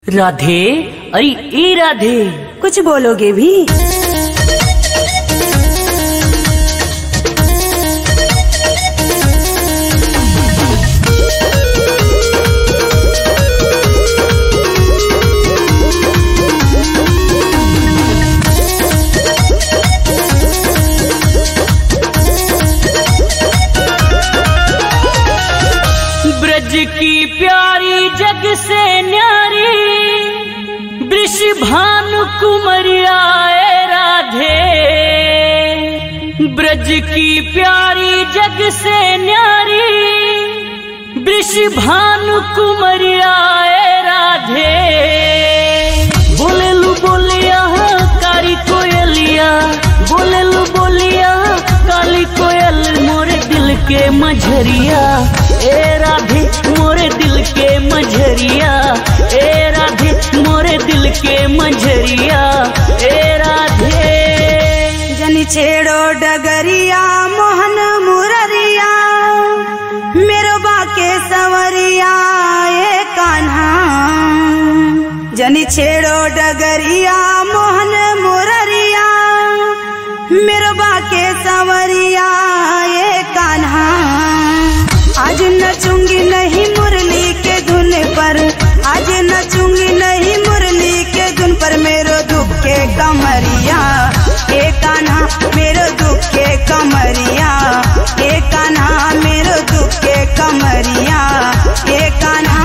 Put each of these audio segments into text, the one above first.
राधे, अरे ए राधे, कुछ बोलोगे भी? ब्रज की प्यारी जग से न्यारी वृषभानु कुमरिया ए राधे। ब्रज की प्यारी जग से न्यारी वृषभानु कुमरिया ए राधे। बोलेलू बोलिया कारी कोयलिया, बोलेलू बोलिया काली कोयल मोरे दिल के मझरिया ए राधे, मोरे दिल के मझरिया ए राधे, मोरे दिल के मझरिया ए राधे। जन छेड़ो डगरिया मोहन मुररिया मेरो बाके सवरिया ए कान्हा। जन छेड़ो डगरिया मोहन मुररिया मेरो बाके सवरिया ए कान्हा। आज नचूंगी नहीं मुरली के धुन पर, आज नचूंगी नहीं मुरली के धुन पर मेरो दुख के कमरिया ए कान्हा, मेरो दुख के कमरिया ए कान्हा, मेरो दुख के कमरिया ए कान्हा।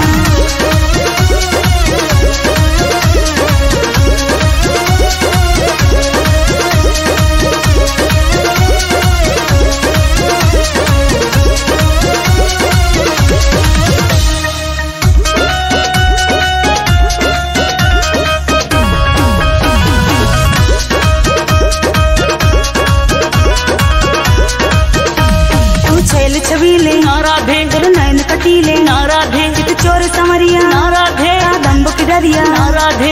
छबीले ना राधे, नैन कटीले ना राधे, चित चोर समरिया ना राधे, दम्ब की डरिया ना राधे।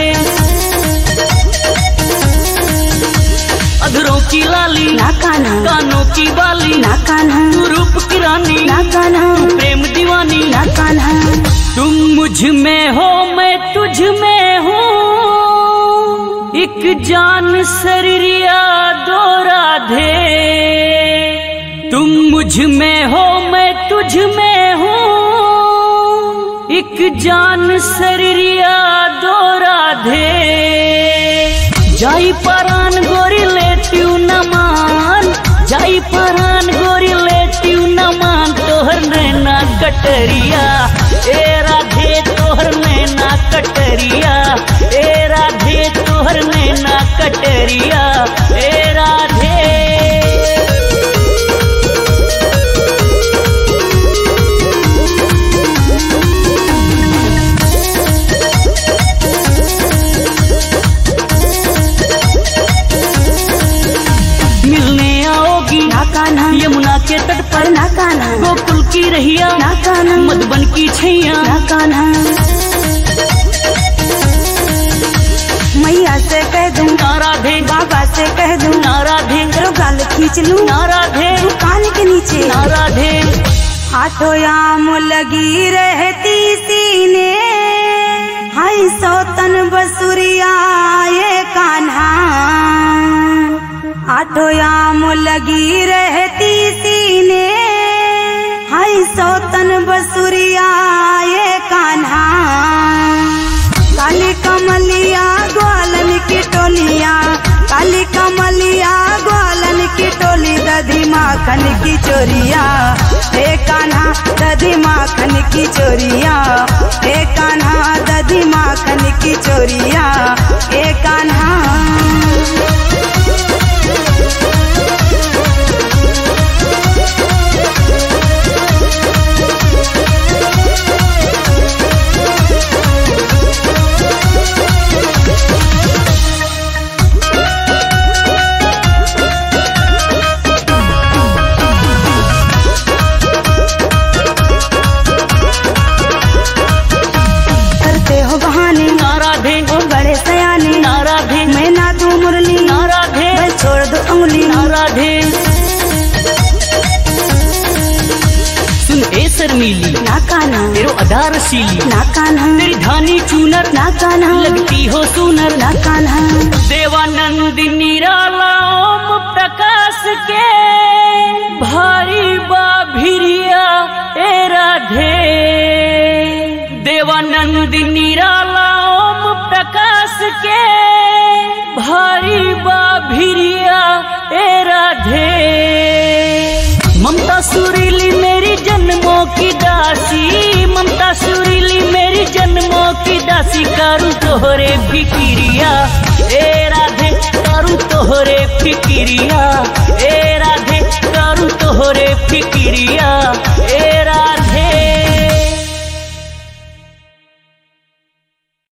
अधरों की लाली ना कान्हा, कानों की बाली ना कान्हा, तू रूप की रानी ना कान्हा, प्रेम दीवानी ना कान्हा। तुम मुझ में हो मैं तुझ में हूँ, एक जान शरीरिया दो राधे। तुम मुझ में हो मैं तुझ में हूँ, एक जान शरीरिया दो राधे। जाई परान गोरी लेती न मान, जाई परान गोरी लेती न मान। तोहर नैना कटरिया ए राधे, तोहर नैना कटरिया ए राधे, तोहर नैना कटरिया ए राधे। यमुना के तट पर ना कान्हा, गोकुल की रहिया ना कान्हा, मधुबन की छैया ना कान्हा। मैया से कह दूं ना राधे, बाबा से कह दूं ना राधे, तेरो गाल खींच लूं ना राधे, कान के नीचे ना राधे। हाथों आम लगी रहती सीने हाय सौतन बसुरिया ये कान्हा। आठों आम लगी रहती सीने हाय सौतन बसुरिया ये कान्हा। काली कमलिया ग्वालन की टोलिया, काली कमलिया ग्वालन की टोली दधी माखन की चोरिया हे कान्हा, दधी माखन की चोरिया हे कान्हा, दधी माखन की चोरिया हे कान्हा। ना राधे, बड़े सयाने बड़ा रसीली ना कान्हा तेरी धानी चूनर ना कान्हा लगती हो सुनर ना कान्हा देवानंद निराला ओम प्रकाश के भारी बाभिरिया ए राधे देवानंद निराला ओम प्रकाश के भारी बाभिरिया ए राधे ममता सुरीली मेरी जन्मों की दासी ममता सुरीली मेरी जन्मों की दासी करूं तोहरे फिक्रिया ए